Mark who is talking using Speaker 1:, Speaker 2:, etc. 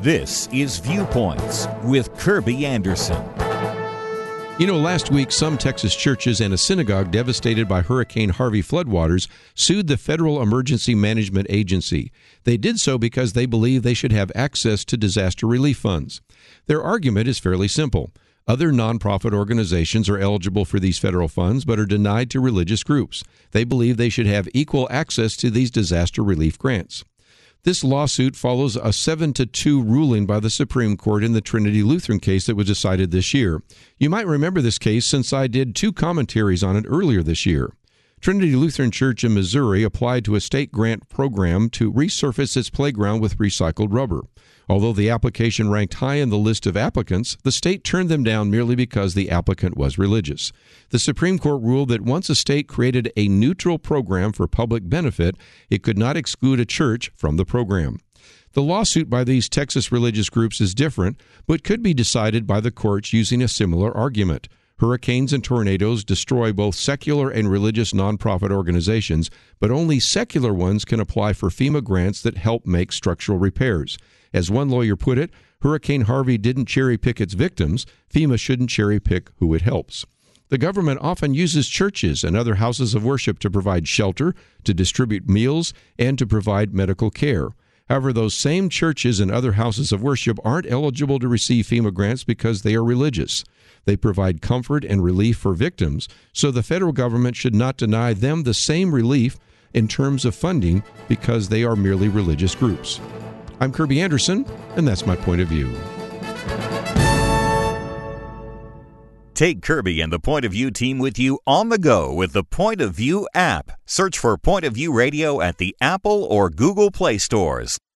Speaker 1: This is Viewpoints with Kirby Anderson.
Speaker 2: You know, last week, some Texas churches and a synagogue devastated by Hurricane Harvey floodwaters sued the Federal Emergency Management Agency. They did so because they believe they should have access to disaster relief funds. Their argument is fairly simple. Other nonprofit organizations are eligible for these federal funds but are denied to religious groups. They believe they should have equal access to these disaster relief grants. This lawsuit follows a 7-2 ruling by the Supreme Court in the Trinity Lutheran case that was decided this year. You might remember this case since I did 2 commentaries on it earlier this year. Trinity Lutheran Church in Missouri applied to a state grant program to resurface its playground with recycled rubber. Although the application ranked high in the list of applicants, the state turned them down merely because the applicant was religious. The Supreme Court ruled that once a state created a neutral program for public benefit, it could not exclude a church from the program. The lawsuit by these Texas religious groups is different, but could be decided by the courts using a similar argument. Hurricanes and tornadoes destroy both secular and religious nonprofit organizations, but only secular ones can apply for FEMA grants that help make structural repairs. As one lawyer put it, Hurricane Harvey didn't cherry-pick its victims. FEMA shouldn't cherry-pick who it helps. The government often uses churches and other houses of worship to provide shelter, to distribute meals, and to provide medical care. However, those same churches and other houses of worship aren't eligible to receive FEMA grants because they are religious. They provide comfort and relief for victims, so the federal government should not deny them the same relief in terms of funding because they are merely religious groups. I'm Kirby Anderson, and that's my point of view.
Speaker 1: Take Kirby and the Point of View team with you on the go with the Point of View app. Search for Point of View Radio at the Apple or Google Play stores.